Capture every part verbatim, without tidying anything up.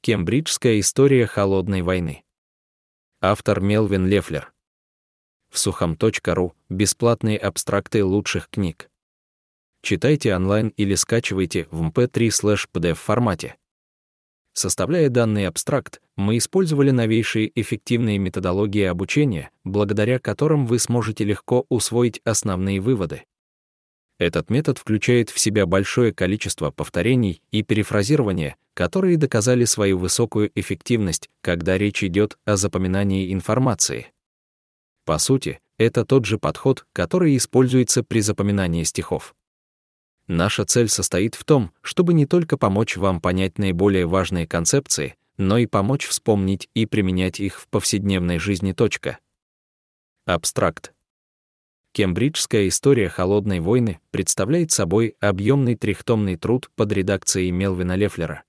Кембриджская история холодной войны. Автор Мелвин Лефлер. В сухом точка ру бесплатные абстракты лучших книг. Читайте онлайн или скачивайте в эм пэ три слэш пи ди эф формате. Составляя данный абстракт, мы использовали новейшие эффективные методологии обучения, благодаря которым вы сможете легко усвоить основные выводы. Этот метод включает в себя большое количество повторений и перефразирования, которые доказали свою высокую эффективность, когда речь идет о запоминании информации. По сути, это тот же подход, который используется при запоминании стихов. Наша цель состоит в том, чтобы не только помочь вам понять наиболее важные концепции, но и помочь вспомнить и применять их в повседневной жизни. Точка. Абстракт. Кембриджская история холодной войны представляет собой объемный трехтомный труд под редакцией Мелвина Лефлера.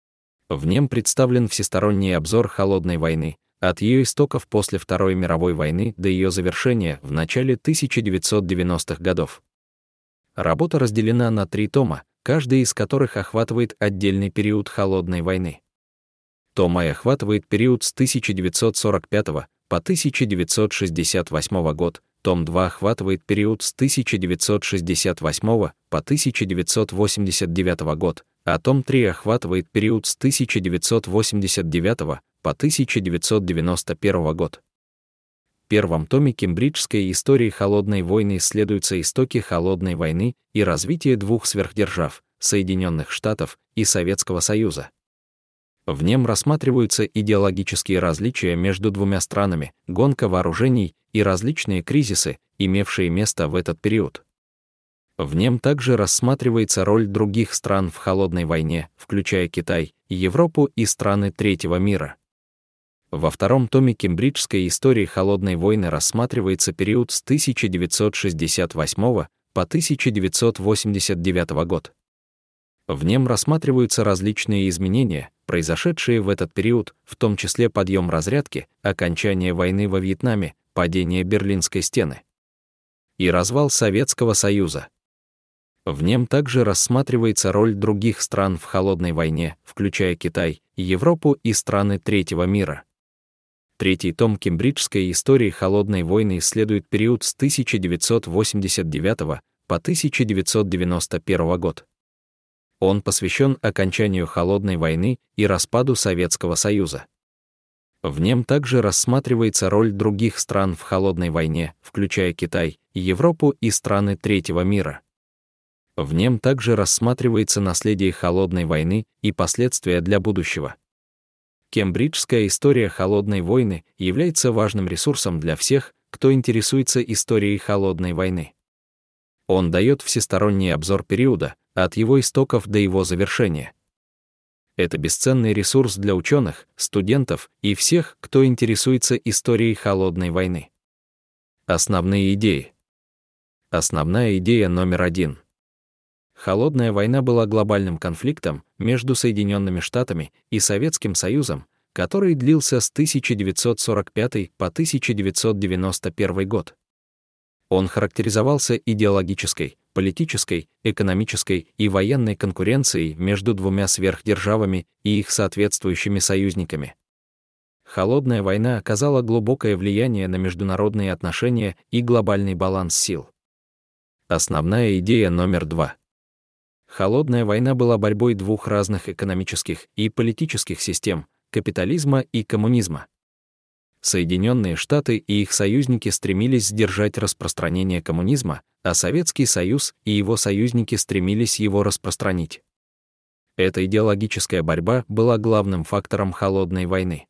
В нем представлен всесторонний обзор холодной войны, от ее истоков после Второй мировой войны до ее завершения в начале тысяча девятьсот девяностых годов. Работа разделена на три тома, каждый из которых охватывает отдельный период холодной войны. Том А охватывает период с тысяча девятьсот сорок пятого по тысяча девятьсот шестьдесят восьмой год, том два охватывает период с тысяча девятьсот шестьдесят восьмого по тысяча девятьсот восемьдесят девятый год, а том три охватывает период с тысяча девятьсот восемьдесят девятого по тысяча девятьсот девяносто первый год. В первом томе Кембриджской истории холодной войны исследуются истоки холодной войны и развитие двух сверхдержав — Соединенных Штатов и Советского Союза. В нем рассматриваются идеологические различия между двумя странами, гонка вооружений и различные кризисы, имевшие место в этот период. В нем также рассматривается роль других стран в холодной войне, включая Китай, Европу и страны третьего мира. Во втором томе Кембриджской истории холодной войны рассматривается период с тысяча девятьсот шестьдесят восьмого по тысяча девятьсот восемьдесят девятый год. В нем рассматриваются различные изменения, произошедшие в этот период, в том числе подъем разрядки, окончание войны во Вьетнаме, падение Берлинской стены и развал Советского Союза. В нем также рассматривается роль других стран в холодной войне, включая Китай, Европу и страны третьего мира. Третий том Кембриджской истории холодной войны исследует период с тысяча девятьсот восемьдесят девятого по тысяча девятьсот девяносто первый год. Он посвящен окончанию холодной войны и распаду Советского Союза. В нем также рассматривается роль других стран в холодной войне, включая Китай, Европу и страны третьего мира. В нем также рассматривается наследие холодной войны и последствия для будущего. Кембриджская история холодной войны является важным ресурсом для всех, кто интересуется историей холодной войны. Он дает всесторонний обзор периода, от его истоков до его завершения. Это бесценный ресурс для ученых, студентов и всех, кто интересуется историей холодной войны. Основные идеи. Основная идея номер один. Холодная война была глобальным конфликтом между Соединенными Штатами и Советским Союзом, который длился с тысяча девятьсот сорок пятый по тысяча девятьсот девяносто первый год. Он характеризовался идеологической, политической, экономической и военной конкуренцией между двумя сверхдержавами и их соответствующими союзниками. Холодная война оказала глубокое влияние на международные отношения и глобальный баланс сил. Основная идея номер два. Холодная война была борьбой двух разных экономических и политических систем — капитализма и коммунизма. Соединенные Штаты и их союзники стремились сдержать распространение коммунизма, а Советский Союз и его союзники стремились его распространить. Эта идеологическая борьба была главным фактором холодной войны.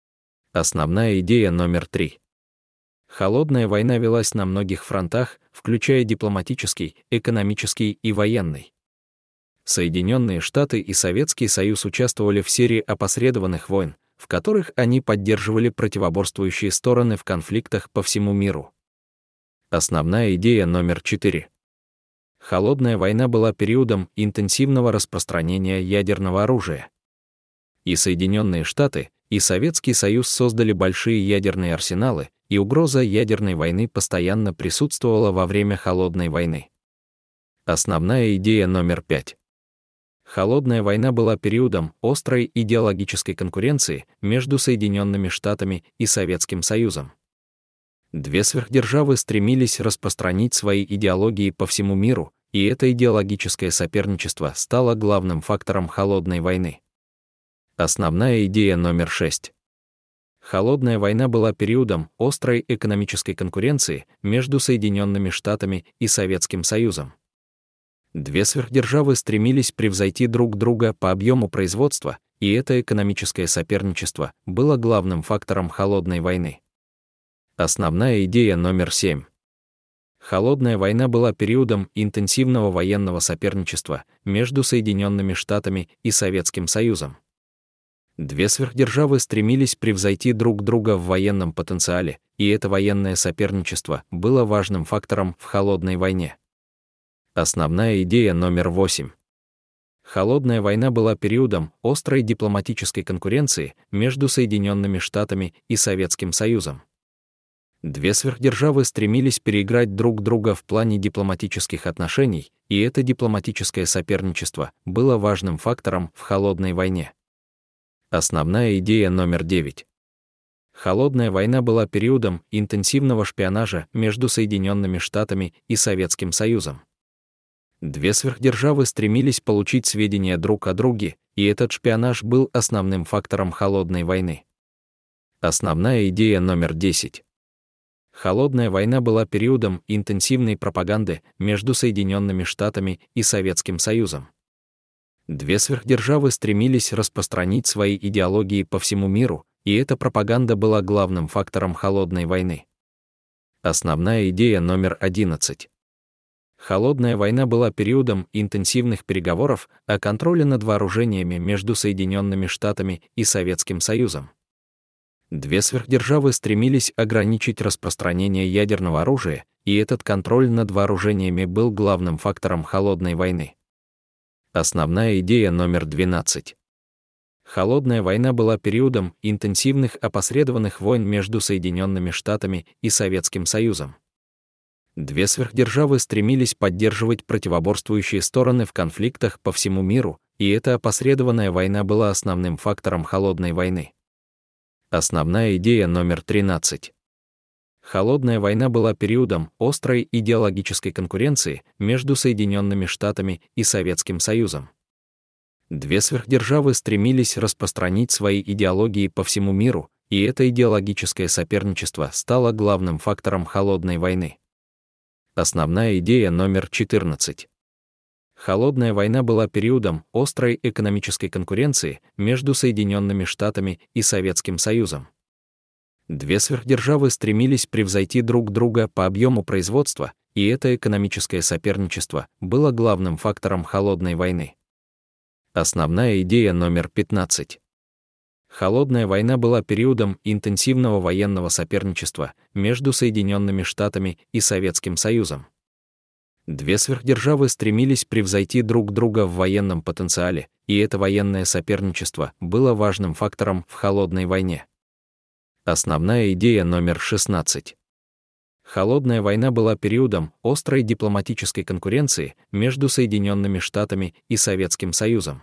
Основная идея номер три. Холодная война велась на многих фронтах, включая дипломатический, экономический и военный. Соединенные Штаты и Советский Союз участвовали в серии опосредованных войн, в которых они поддерживали противоборствующие стороны в конфликтах по всему миру. Основная идея номер четыре. Холодная война была периодом интенсивного распространения ядерного оружия. И Соединенные Штаты, и Советский Союз создали большие ядерные арсеналы, и угроза ядерной войны постоянно присутствовала во время Холодной войны. Основная идея номер пять. Холодная война была периодом острой идеологической конкуренции между Соединенными Штатами и Советским Союзом. Две сверхдержавы стремились распространить свои идеологии по всему миру, и это идеологическое соперничество стало главным фактором холодной войны. Основная идея номер шесть. Холодная война была периодом острой экономической конкуренции между Соединенными Штатами и Советским Союзом. Две сверхдержавы стремились превзойти друг друга по объему производства, и это экономическое соперничество было главным фактором холодной войны. Основная идея номер семь. Холодная война была периодом интенсивного военного соперничества между Соединенными Штатами и Советским Союзом. Две сверхдержавы стремились превзойти друг друга в военном потенциале, и это военное соперничество было важным фактором в холодной войне. Основная идея номер восемь. Холодная война была периодом острой дипломатической конкуренции между Соединенными Штатами и Советским Союзом. Две сверхдержавы стремились переиграть друг друга в плане дипломатических отношений, и это дипломатическое соперничество было важным фактором в холодной войне. Основная идея номер девять. Холодная война была периодом интенсивного шпионажа между Соединенными Штатами и Советским Союзом. Две сверхдержавы стремились получить сведения друг о друге, и этот шпионаж был основным фактором холодной войны. Основная идея номер десять. Холодная война была периодом интенсивной пропаганды между Соединенными Штатами и Советским Союзом. Две сверхдержавы стремились распространить свои идеологии по всему миру, и эта пропаганда была главным фактором холодной войны. Основная идея номер одиннадцать. Холодная война была периодом интенсивных переговоров о контроле над вооружениями между Соединенными Штатами и Советским Союзом. Две сверхдержавы стремились ограничить распространение ядерного оружия, и этот контроль над вооружениями был главным фактором холодной войны. Основная идея номер двенадцать. Холодная война была периодом интенсивных опосредованных войн между Соединенными Штатами и Советским Союзом. Две сверхдержавы стремились поддерживать противоборствующие стороны в конфликтах по всему миру, и эта опосредованная война была основным фактором холодной войны. Основная идея номер тринадцать. Холодная война была периодом острой идеологической конкуренции между Соединенными Штатами и Советским Союзом. Две сверхдержавы стремились распространить свои идеологии по всему миру, и это идеологическое соперничество стало главным фактором холодной войны. Основная идея номер четырнадцать. Холодная война была периодом острой экономической конкуренции между Соединенными Штатами и Советским Союзом. Две сверхдержавы стремились превзойти друг друга по объему производства, и это экономическое соперничество было главным фактором холодной войны. Основная идея номер пятнадцать. Холодная война была периодом интенсивного военного соперничества между Соединенными Штатами и Советским Союзом. Две сверхдержавы стремились превзойти друг друга в военном потенциале, и это военное соперничество было важным фактором в холодной войне. Основная идея номер шестнадцать. Холодная война была периодом острой дипломатической конкуренции между Соединенными Штатами и Советским Союзом.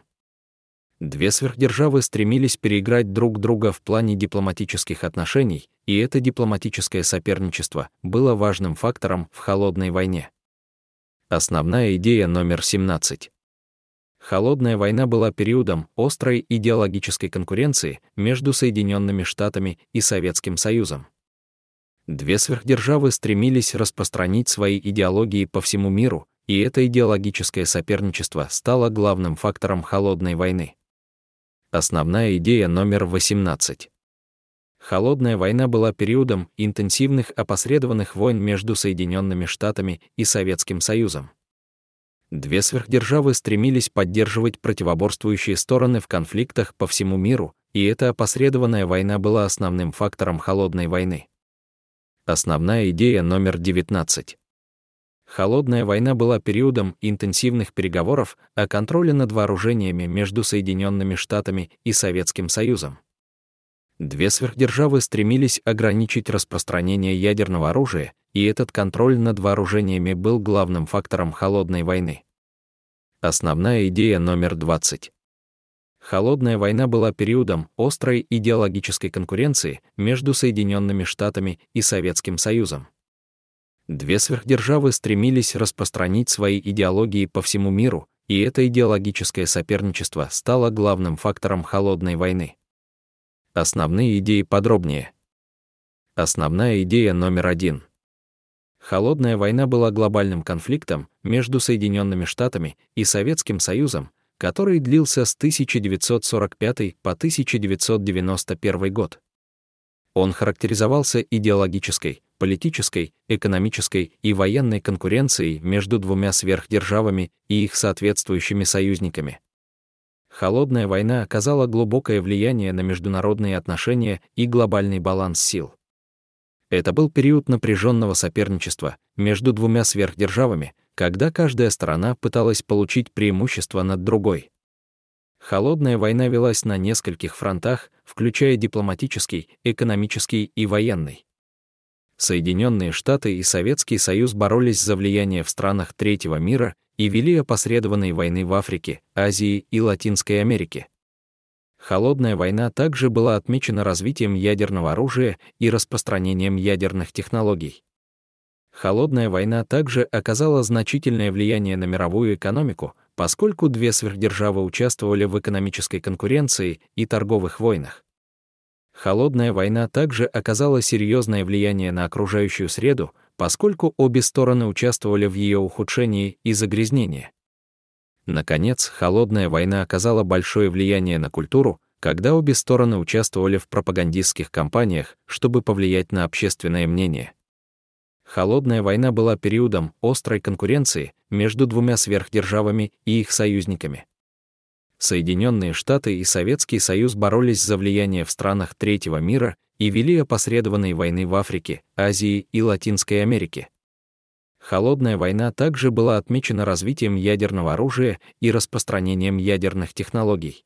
Две сверхдержавы стремились переиграть друг друга в плане дипломатических отношений, и это дипломатическое соперничество было важным фактором в холодной войне. Основная идея номер семнадцать. Холодная война была периодом острой идеологической конкуренции между Соединенными Штатами и Советским Союзом. Две сверхдержавы стремились распространить свои идеологии по всему миру, и это идеологическое соперничество стало главным фактором холодной войны. Основная идея номер восемнадцать. Холодная война была периодом интенсивных опосредованных войн между Соединенными Штатами и Советским Союзом. Две сверхдержавы стремились поддерживать противоборствующие стороны в конфликтах по всему миру, и эта опосредованная война была основным фактором холодной войны. Основная идея номер девятнадцать. Холодная война была периодом интенсивных переговоров о контроле над вооружениями между Соединенными Штатами и Советским Союзом. Две сверхдержавы стремились ограничить распространение ядерного оружия, и этот контроль над вооружениями был главным фактором холодной войны. Основная идея номер двадцать. Холодная война была периодом острой идеологической конкуренции между Соединенными Штатами и Советским Союзом. Две сверхдержавы стремились распространить свои идеологии по всему миру, и это идеологическое соперничество стало главным фактором холодной войны. Основные идеи подробнее. Основная идея номер один. Холодная война была глобальным конфликтом между Соединенными Штатами и Советским Союзом, который длился с тысяча девятьсот сорок пятого по тысяча девятьсот девяносто первый год. Он характеризовался идеологической, политической, экономической и военной конкуренцией между двумя сверхдержавами и их соответствующими союзниками. Холодная война оказала глубокое влияние на международные отношения и глобальный баланс сил. Это был период напряженного соперничества между двумя сверхдержавами, когда каждая сторона пыталась получить преимущество над другой. Холодная война велась на нескольких фронтах, включая дипломатический, экономический и военный. Соединенные Штаты и Советский Союз боролись за влияние в странах третьего мира и вели опосредованные войны в Африке, Азии и Латинской Америке. Холодная война также была отмечена развитием ядерного оружия и распространением ядерных технологий. Холодная война также оказала значительное влияние на мировую экономику, поскольку две сверхдержавы участвовали в экономической конкуренции и торговых войнах. Холодная война также оказала серьезное влияние на окружающую среду, поскольку обе стороны участвовали в ее ухудшении и загрязнении. Наконец, холодная война оказала большое влияние на культуру, когда обе стороны участвовали в пропагандистских кампаниях, чтобы повлиять на общественное мнение. Холодная война была периодом острой конкуренции между двумя сверхдержавами и их союзниками. Соединенные Штаты и Советский Союз боролись за влияние в странах третьего мира и вели опосредованные войны в Африке, Азии и Латинской Америке. Холодная война также была отмечена развитием ядерного оружия и распространением ядерных технологий.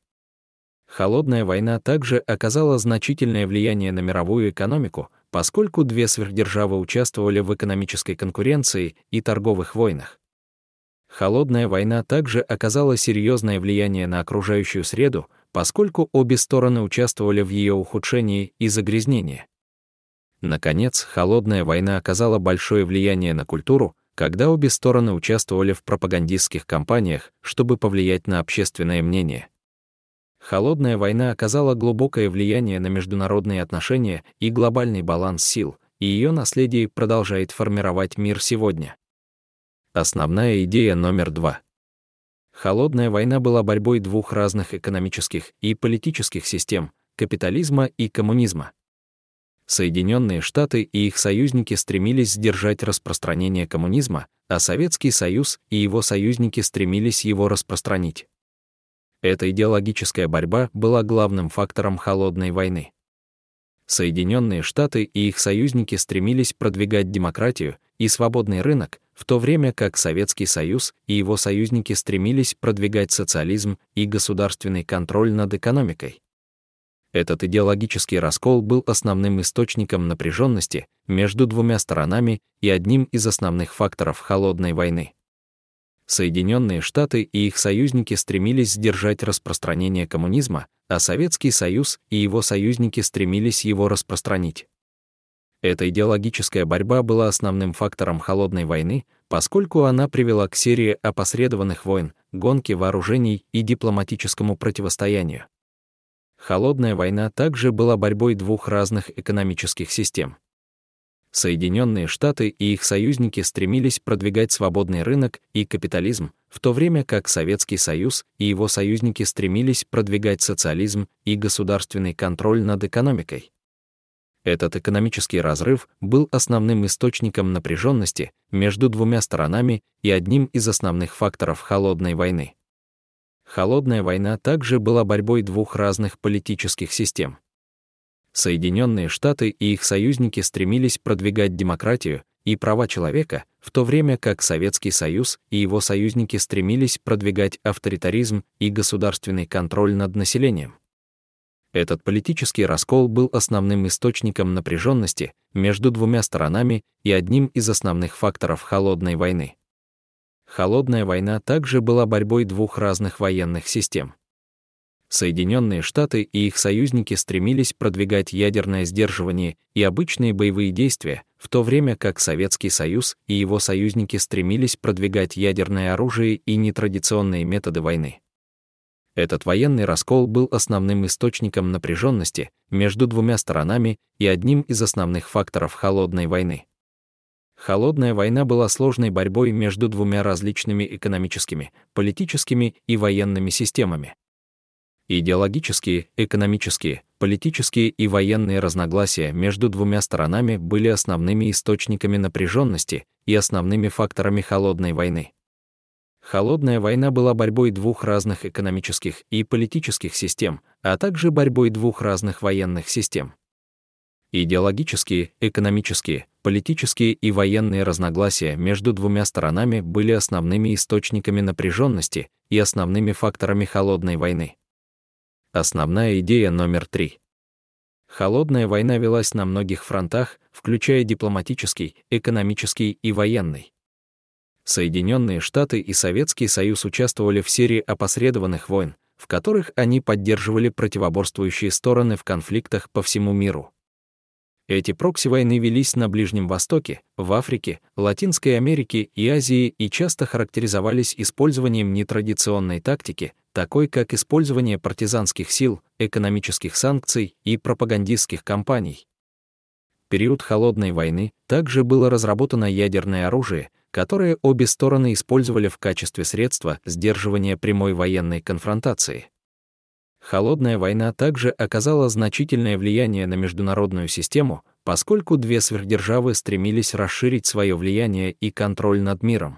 Холодная война также оказала значительное влияние на мировую экономику, поскольку две сверхдержавы участвовали в экономической конкуренции и торговых войнах. Холодная война также оказала серьезное влияние на окружающую среду, поскольку обе стороны участвовали в ее ухудшении и загрязнении. Наконец, холодная война оказала большое влияние на культуру, когда обе стороны участвовали в пропагандистских кампаниях, чтобы повлиять на общественное мнение. Холодная война оказала глубокое влияние на международные отношения и глобальный баланс сил, и ее наследие продолжает формировать мир сегодня. Основная идея номер два. Холодная война была борьбой двух разных экономических и политических систем — капитализма и коммунизма. Соединенные Штаты и их союзники стремились сдержать распространение коммунизма, а Советский Союз и его союзники стремились его распространить. Эта идеологическая борьба была главным фактором холодной войны. Соединенные Штаты и их союзники стремились продвигать демократию и свободный рынок, в то время как Советский Союз и его союзники стремились продвигать социализм и государственный контроль над экономикой. Этот идеологический раскол был основным источником напряженности между двумя сторонами и одним из основных факторов холодной войны. Соединенные Штаты и их союзники стремились сдержать распространение коммунизма, а Советский Союз и его союзники стремились его распространить. Эта идеологическая борьба была основным фактором холодной войны, поскольку она привела к серии опосредованных войн, гонке вооружений и дипломатическому противостоянию. Холодная война также была борьбой двух разных экономических систем. Соединенные Штаты и их союзники стремились продвигать свободный рынок и капитализм, в то время как Советский Союз и его союзники стремились продвигать социализм и государственный контроль над экономикой. Этот экономический разрыв был основным источником напряженности между двумя сторонами и одним из основных факторов холодной войны. Холодная война также была борьбой двух разных политических систем. Соединенные Штаты и их союзники стремились продвигать демократию и права человека, в то время как Советский Союз и его союзники стремились продвигать авторитаризм и государственный контроль над населением. Этот политический раскол был основным источником напряженности между двумя сторонами и одним из основных факторов холодной войны. Холодная война также была борьбой двух разных военных систем. Соединенные Штаты и их союзники стремились продвигать ядерное сдерживание и обычные боевые действия, в то время как Советский Союз и его союзники стремились продвигать ядерное оружие и нетрадиционные методы войны. Этот военный раскол был основным источником напряженности между двумя сторонами и одним из основных факторов холодной войны. Холодная война была сложной борьбой между двумя различными экономическими, политическими и военными системами. Идеологические, экономические, политические и военные разногласия между двумя сторонами были основными источниками напряженности и основными факторами холодной войны. Холодная война была борьбой двух разных экономических и политических систем, а также борьбой двух разных военных систем. Идеологические, экономические, политические и военные разногласия между двумя сторонами были основными источниками напряженности и основными факторами холодной войны. Основная идея номер три. Холодная война велась на многих фронтах, включая дипломатический, экономический и военный. Соединенные Штаты и Советский Союз участвовали в серии опосредованных войн, в которых они поддерживали противоборствующие стороны в конфликтах по всему миру. Эти прокси-войны велись на Ближнем Востоке, в Африке, Латинской Америке и Азии и часто характеризовались использованием нетрадиционной тактики, такой как использование партизанских сил, экономических санкций и пропагандистских кампаний. В период Холодной войны также было разработано ядерное оружие, которое обе стороны использовали в качестве средства сдерживания прямой военной конфронтации. Холодная война также оказала значительное влияние на международную систему, поскольку две сверхдержавы стремились расширить свое влияние и контроль над миром.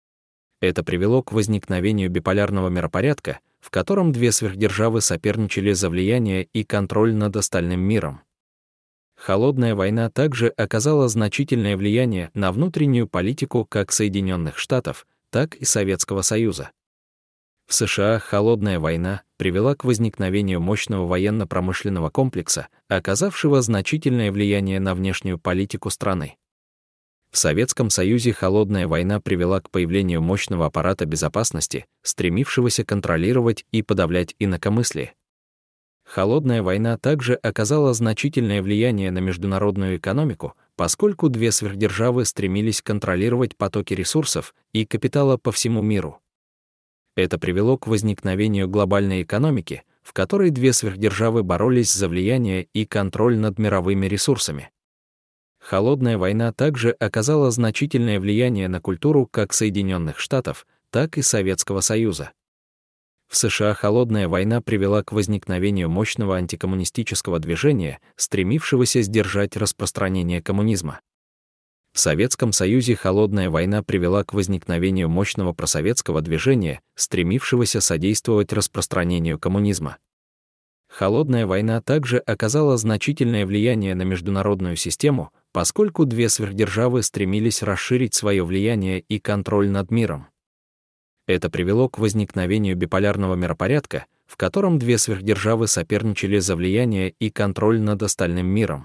Это привело к возникновению биполярного миропорядка, в котором две сверхдержавы соперничали за влияние и контроль над остальным миром. Холодная война также оказала значительное влияние на внутреннюю политику как Соединенных Штатов, так и Советского Союза. В США холодная война привела к возникновению мощного военно-промышленного комплекса, оказавшего значительное влияние на внешнюю политику страны. В Советском Союзе холодная война привела к появлению мощного аппарата безопасности, стремившегося контролировать и подавлять инакомыслие. Холодная война также оказала значительное влияние на международную экономику, поскольку две сверхдержавы стремились контролировать потоки ресурсов и капитала по всему миру. Это привело к возникновению глобальной экономики, в которой две сверхдержавы боролись за влияние и контроль над мировыми ресурсами. Холодная война также оказала значительное влияние на культуру как Соединенных Штатов, так и Советского Союза. В США холодная война привела к возникновению мощного антикоммунистического движения, стремившегося сдержать распространение коммунизма. В Советском Союзе холодная война привела к возникновению мощного просоветского движения, стремившегося содействовать распространению коммунизма. Холодная война также оказала значительное влияние на международную систему, поскольку две сверхдержавы стремились расширить свое влияние и контроль над миром. Это привело к возникновению биполярного миропорядка, в котором две сверхдержавы соперничали за влияние и контроль над остальным миром.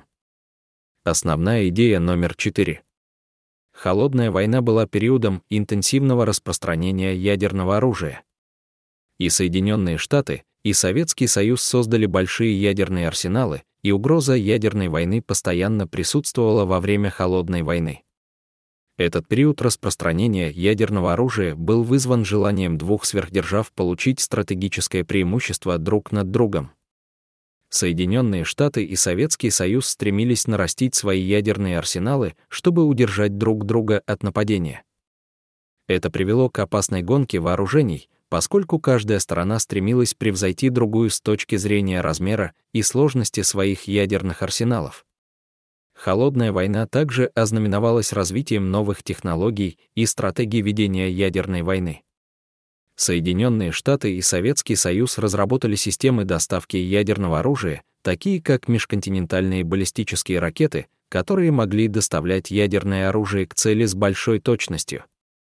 Основная идея номер четыре. Холодная война была периодом интенсивного распространения ядерного оружия. И Соединенные Штаты, и Советский Союз создали большие ядерные арсеналы, и угроза ядерной войны постоянно присутствовала во время Холодной войны. Этот период распространения ядерного оружия был вызван желанием двух сверхдержав получить стратегическое преимущество друг над другом. Соединенные Штаты и Советский Союз стремились нарастить свои ядерные арсеналы, чтобы удержать друг друга от нападения. Это привело к опасной гонке вооружений, поскольку каждая сторона стремилась превзойти другую с точки зрения размера и сложности своих ядерных арсеналов. Холодная война также ознаменовалась развитием новых технологий и стратегий ведения ядерной войны. Соединенные Штаты и Советский Союз разработали системы доставки ядерного оружия, такие как межконтинентальные баллистические ракеты, которые могли доставлять ядерное оружие к цели с большой точностью.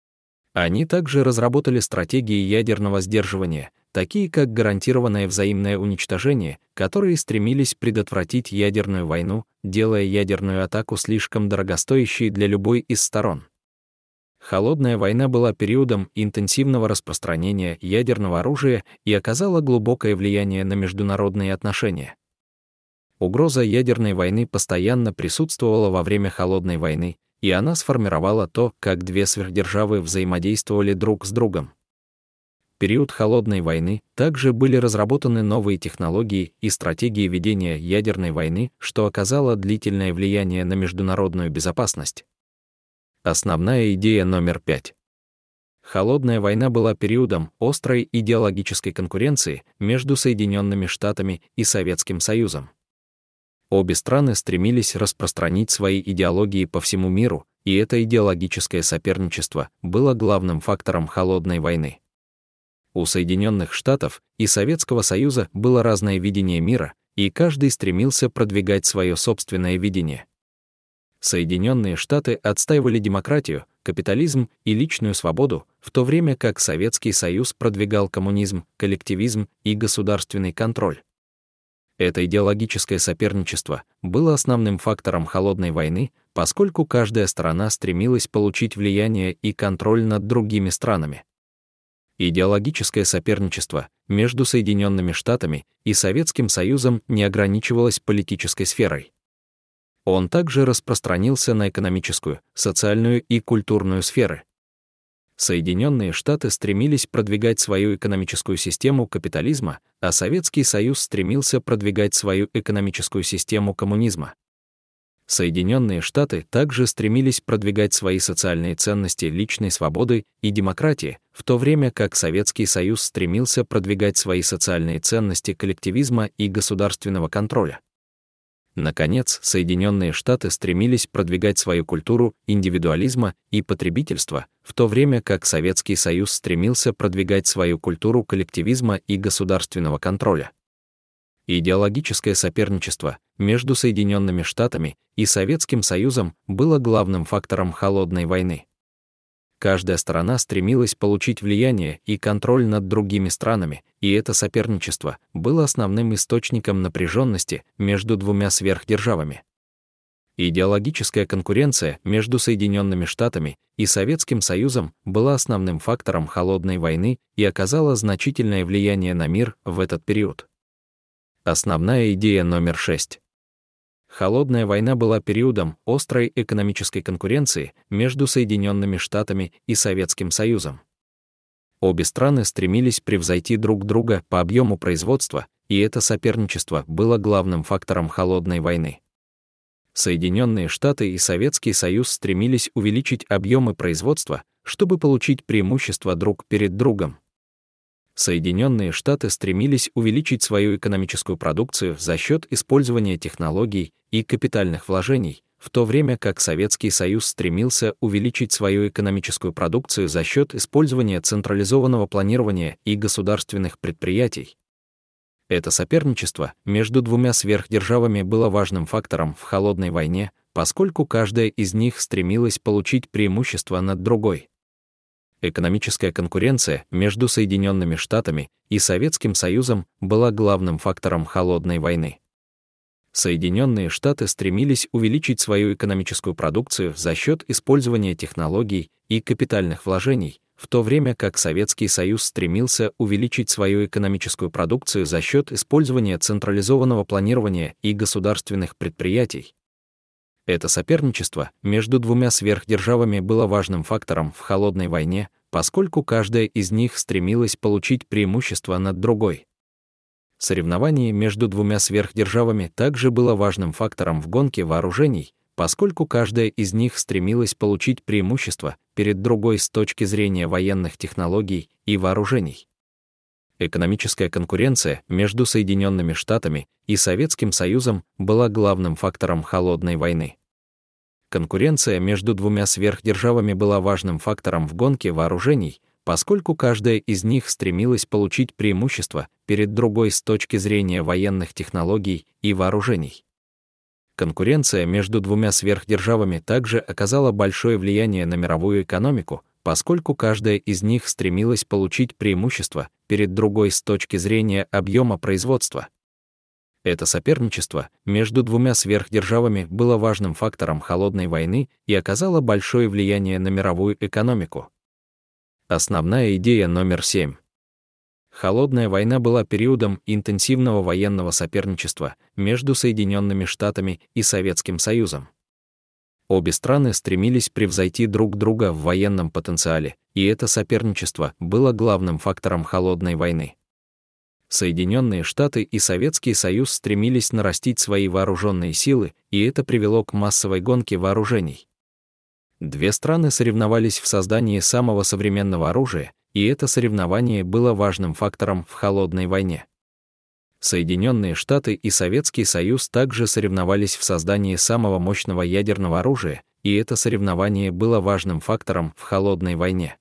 Они также разработали стратегии ядерного сдерживания, такие как гарантированное взаимное уничтожение, которые стремились предотвратить ядерную войну, делая ядерную атаку слишком дорогостоящей для любой из сторон. Холодная война была периодом интенсивного распространения ядерного оружия и оказала глубокое влияние на международные отношения. Угроза ядерной войны постоянно присутствовала во время Холодной войны, и она сформировала то, как две сверхдержавы взаимодействовали друг с другом. В период Холодной войны также были разработаны новые технологии и стратегии ведения ядерной войны, что оказало длительное влияние на международную безопасность. Основная идея номер пять. Холодная война была периодом острой идеологической конкуренции между Соединенными Штатами и Советским Союзом. Обе страны стремились распространить свои идеологии по всему миру, и это идеологическое соперничество было главным фактором Холодной войны. У Соединенных Штатов и Советского Союза было разное видение мира, и каждый стремился продвигать свое собственное видение. Соединенные Штаты отстаивали демократию, капитализм и личную свободу, в то время как Советский Союз продвигал коммунизм, коллективизм и государственный контроль. Это идеологическое соперничество было основным фактором Холодной войны, поскольку каждая сторона стремилась получить влияние и контроль над другими странами. Идеологическое соперничество между Соединенными Штатами и Советским Союзом не ограничивалось политической сферой. Он также распространился на экономическую, социальную и культурную сферы. Соединенные Штаты стремились продвигать свою экономическую систему капитализма, а Советский Союз стремился продвигать свою экономическую систему коммунизма. Соединенные Штаты также стремились продвигать свои социальные ценности личной свободы и демократии, в то время как Советский Союз стремился продвигать свои социальные ценности коллективизма и государственного контроля. Наконец, Соединенные Штаты стремились продвигать свою культуру индивидуализма и потребительства, в то время как Советский Союз стремился продвигать свою культуру коллективизма и государственного контроля. Идеологическое соперничество между Соединенными Штатами и Советским Союзом было главным фактором Холодной войны. Каждая сторона стремилась получить влияние и контроль над другими странами, и это соперничество было основным источником напряженности между двумя сверхдержавами. Идеологическая конкуренция между Соединенными Штатами и Советским Союзом была основным фактором Холодной войны и оказала значительное влияние на мир в этот период. Основная идея номер шесть. Холодная война была периодом острой экономической конкуренции между Соединенными Штатами и Советским Союзом. Обе страны стремились превзойти друг друга по объему производства, и это соперничество было главным фактором Холодной войны. Соединенные Штаты и Советский Союз стремились увеличить объемы производства, чтобы получить преимущество друг перед другом. Соединенные Штаты стремились увеличить свою экономическую продукцию за счет использования технологий и капитальных вложений, в то время как Советский Союз стремился увеличить свою экономическую продукцию за счет использования централизованного планирования и государственных предприятий. Это соперничество между двумя сверхдержавами было важным фактором в Холодной войне, поскольку каждая из них стремилась получить преимущество над другой. Экономическая конкуренция между Соединенными Штатами и Советским Союзом была главным фактором Холодной войны. Соединенные Штаты стремились увеличить свою экономическую продукцию за счет использования технологий и капитальных вложений, в то время как Советский Союз стремился увеличить свою экономическую продукцию за счет использования централизованного планирования и государственных предприятий. Это соперничество между двумя сверхдержавами было важным фактором в Холодной войне, поскольку каждая из них стремилась получить преимущество над другой. Соревнование между двумя сверхдержавами также было важным фактором в гонке вооружений, поскольку каждая из них стремилась получить преимущество перед другой с точки зрения военных технологий и вооружений. Экономическая конкуренция между Соединенными Штатами и Советским Союзом была главным фактором Холодной войны. Конкуренция между двумя сверхдержавами была важным фактором в гонке вооружений, поскольку каждая из них стремилась получить преимущество перед другой с точки зрения военных технологий и вооружений. Конкуренция между двумя сверхдержавами также оказала большое влияние на мировую экономику, поскольку каждая из них стремилась получить преимущество перед другой с точки зрения объема производства. Это соперничество между двумя сверхдержавами было важным фактором холодной войны и оказало большое влияние на мировую экономику. Основная идея номер семь. Холодная война была периодом интенсивного военного соперничества между Соединенными Штатами и Советским Союзом. Обе страны стремились превзойти друг друга в военном потенциале, и это соперничество было главным фактором холодной войны. Соединенные Штаты и Советский Союз стремились нарастить свои вооруженные силы, и это привело к массовой гонке вооружений. Две страны соревновались в создании самого современного оружия, и это соревнование было важным фактором в холодной войне. Соединенные Штаты и Советский Союз также соревновались в создании самого мощного ядерного оружия, и это соревнование было важным фактором в холодной войне.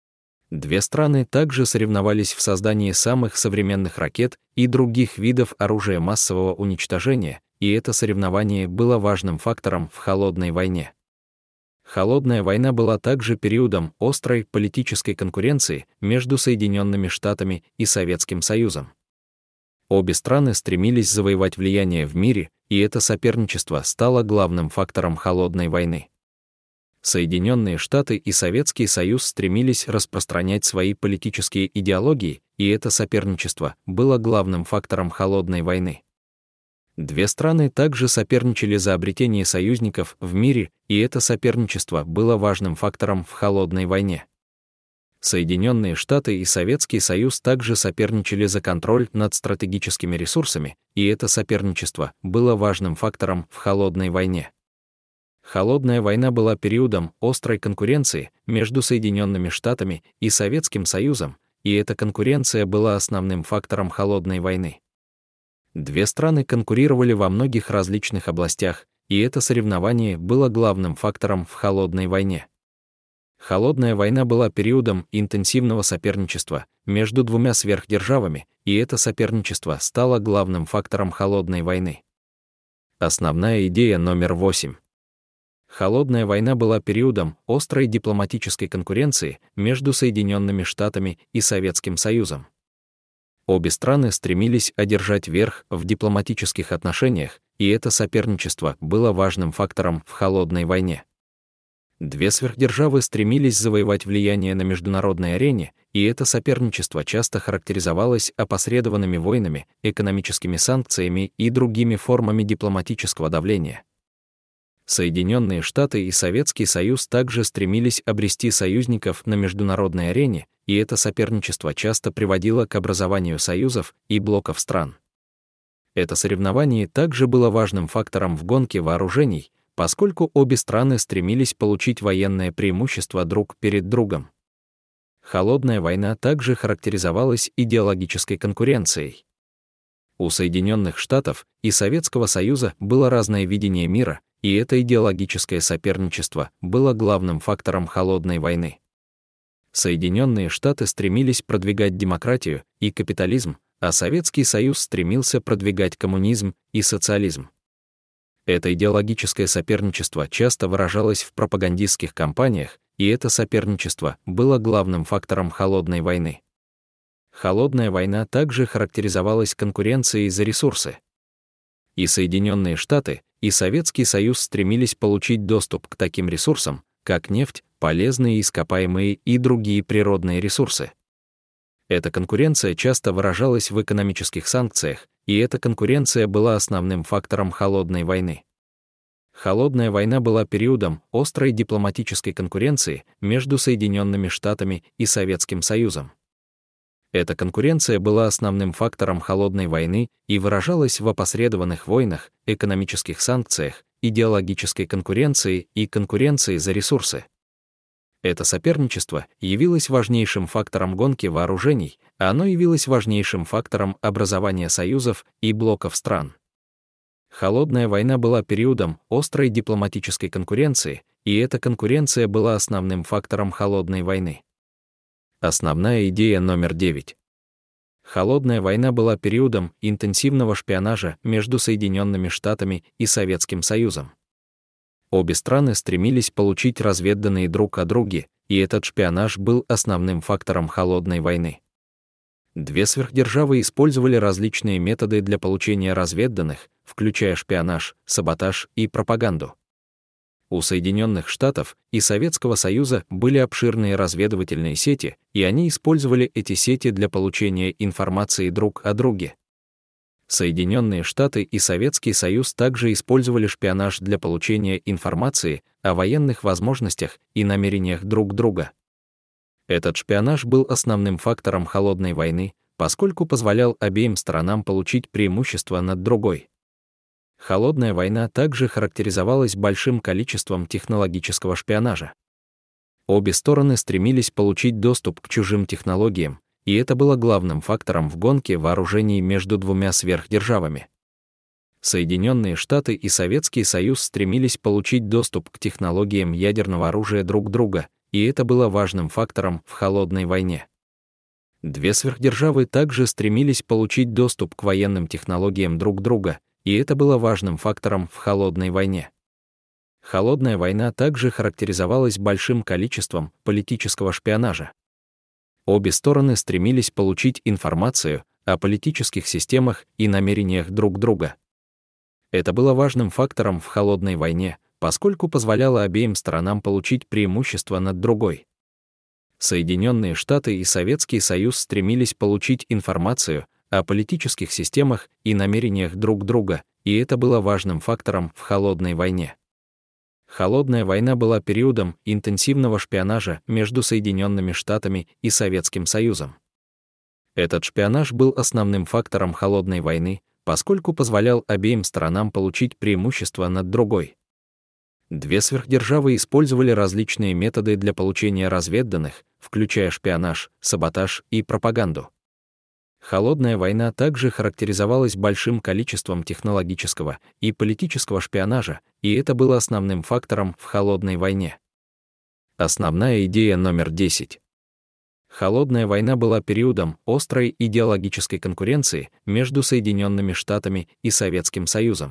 Две страны также соревновались в создании самых современных ракет и других видов оружия массового уничтожения, и это соревнование было важным фактором в холодной войне. Холодная война была также периодом острой политической конкуренции между Соединенными Штатами и Советским Союзом. Обе страны стремились завоевать влияние в мире, и это соперничество стало главным фактором холодной войны. Соединенные Штаты и Советский Союз стремились распространять свои политические идеологии, и это соперничество было главным фактором холодной войны. Две страны также соперничали за обретение союзников в мире, и это соперничество было важным фактором в холодной войне. Соединенные Штаты и Советский Союз также соперничали за контроль над стратегическими ресурсами, и это соперничество было важным фактором в холодной войне. Холодная война была периодом острой конкуренции между Соединенными Штатами и Советским Союзом, и эта конкуренция была основным фактором холодной войны. Две страны конкурировали во многих различных областях, и это соревнование было главным фактором в холодной войне. Холодная война была периодом интенсивного соперничества между двумя сверхдержавами, и это соперничество стало главным фактором холодной войны. Основная идея номер восемь. Холодная война была периодом острой дипломатической конкуренции между Соединенными Штатами и Советским Союзом. Обе страны стремились одержать верх в дипломатических отношениях, и это соперничество было важным фактором в холодной войне. Две сверхдержавы стремились завоевать влияние на международной арене, и это соперничество часто характеризовалось опосредованными войнами, экономическими санкциями и другими формами дипломатического давления. Соединенные Штаты и Советский Союз также стремились обрести союзников на международной арене, и это соперничество часто приводило к образованию союзов и блоков стран. Это соревнование также было важным фактором в гонке вооружений, поскольку обе страны стремились получить военное преимущество друг перед другом. Холодная война также характеризовалась идеологической конкуренцией. У Соединенных Штатов и Советского Союза было разное видение мира, и это идеологическое соперничество было главным фактором холодной войны. Соединенные Штаты стремились продвигать демократию и капитализм, а Советский Союз стремился продвигать коммунизм и социализм. Это идеологическое соперничество часто выражалось в пропагандистских кампаниях, и это соперничество было главным фактором холодной войны. Холодная война также характеризовалась конкуренцией за ресурсы. И Соединенные Штаты, и Советский Союз стремились получить доступ к таким ресурсам, как нефть, полезные ископаемые и другие природные ресурсы. Эта конкуренция часто выражалась в экономических санкциях, и эта конкуренция была основным фактором холодной войны. Холодная война была периодом острой дипломатической конкуренции между Соединенными Штатами и Советским Союзом. Эта конкуренция была основным фактором холодной войны и выражалась в опосредованных войнах, экономических санкциях, идеологической конкуренции и конкуренции за ресурсы. Это соперничество явилось важнейшим фактором гонки вооружений, а оно явилось важнейшим фактором образования союзов и блоков стран. Холодная война была периодом острой дипломатической конкуренции, и эта конкуренция была основным фактором холодной войны. Основная идея номер девять. Холодная война была периодом интенсивного шпионажа между Соединенными Штатами и Советским Союзом. Обе страны стремились получить разведданные друг о друге, и этот шпионаж был основным фактором холодной войны. Две сверхдержавы использовали различные методы для получения разведданных, включая шпионаж, саботаж и пропаганду. У Соединенных Штатов и Советского Союза были обширные разведывательные сети, и они использовали эти сети для получения информации друг о друге. Соединенные Штаты и Советский Союз также использовали шпионаж для получения информации о военных возможностях и намерениях друг друга. Этот шпионаж был основным фактором холодной войны, поскольку позволял обеим сторонам получить преимущество над другой. Холодная война также характеризовалась большим количеством технологического шпионажа. Обе стороны стремились получить доступ к чужим технологиям, и это было главным фактором в гонке вооружений между двумя сверхдержавами. Соединенные Штаты и Советский Союз стремились получить доступ к технологиям ядерного оружия друг друга, и это было важным фактором в холодной войне. Две сверхдержавы также стремились получить доступ к военным технологиям друг друга, и это было важным фактором в холодной войне. Холодная война также характеризовалась большим количеством политического шпионажа. Обе стороны стремились получить информацию о политических системах и намерениях друг друга. Это было важным фактором в холодной войне, поскольку позволяло обеим сторонам получить преимущество над другой. Соединенные Штаты и Советский Союз стремились получить информацию о политических системах и намерениях друг друга, и это было важным фактором в холодной войне. Холодная война была периодом интенсивного шпионажа между Соединенными Штатами и Советским Союзом. Этот шпионаж был основным фактором холодной войны, поскольку позволял обеим сторонам получить преимущество над другой. Две сверхдержавы использовали различные методы для получения разведданных, включая шпионаж, саботаж и пропаганду. Холодная война также характеризовалась большим количеством технологического и политического шпионажа, и это было основным фактором в холодной войне. Основная идея номер десять. Холодная война была периодом острой идеологической конкуренции между Соединенными Штатами и Советским Союзом.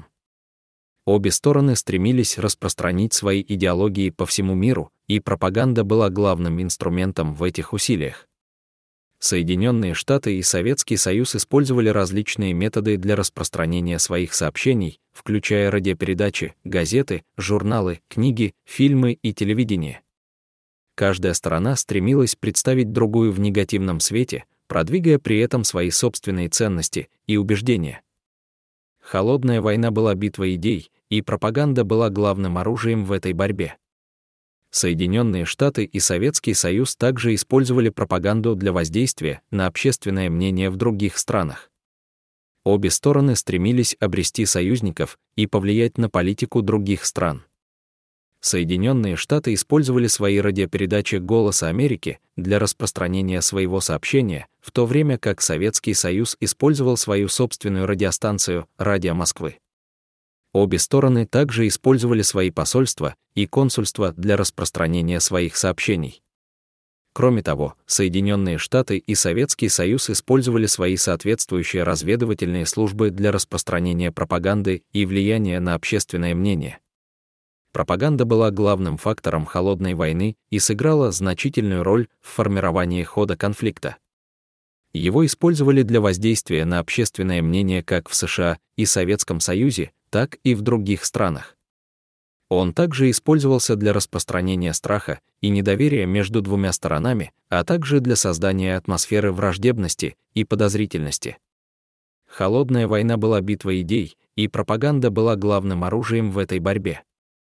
Обе стороны стремились распространить свои идеологии по всему миру, и пропаганда была главным инструментом в этих усилиях. Соединенные Штаты и Советский Союз использовали различные методы для распространения своих сообщений, включая радиопередачи, газеты, журналы, книги, фильмы и телевидение. Каждая сторона стремилась представить другую в негативном свете, продвигая при этом свои собственные ценности и убеждения. Холодная война была битвой идей, и пропаганда была главным оружием в этой борьбе. Соединенные Штаты и Советский Союз также использовали пропаганду для воздействия на общественное мнение в других странах. Обе стороны стремились обрести союзников и повлиять на политику других стран. Соединенные Штаты использовали свои радиопередачи «Голоса Америки» для распространения своего сообщения, в то время как Советский Союз использовал свою собственную радиостанцию «Радио Москвы». Обе стороны также использовали свои посольства и консульства для распространения своих сообщений. Кроме того, Соединенные Штаты и Советский Союз использовали свои соответствующие разведывательные службы для распространения пропаганды и влияния на общественное мнение. Пропаганда была главным фактором холодной войны и сыграла значительную роль в формировании хода конфликта. Его использовали для воздействия на общественное мнение как в США и Советском Союзе, так и в других странах. Он также использовался для распространения страха и недоверия между двумя сторонами, а также для создания атмосферы враждебности и подозрительности. Холодная война была битвой идей, и пропаганда была главным оружием в этой борьбе.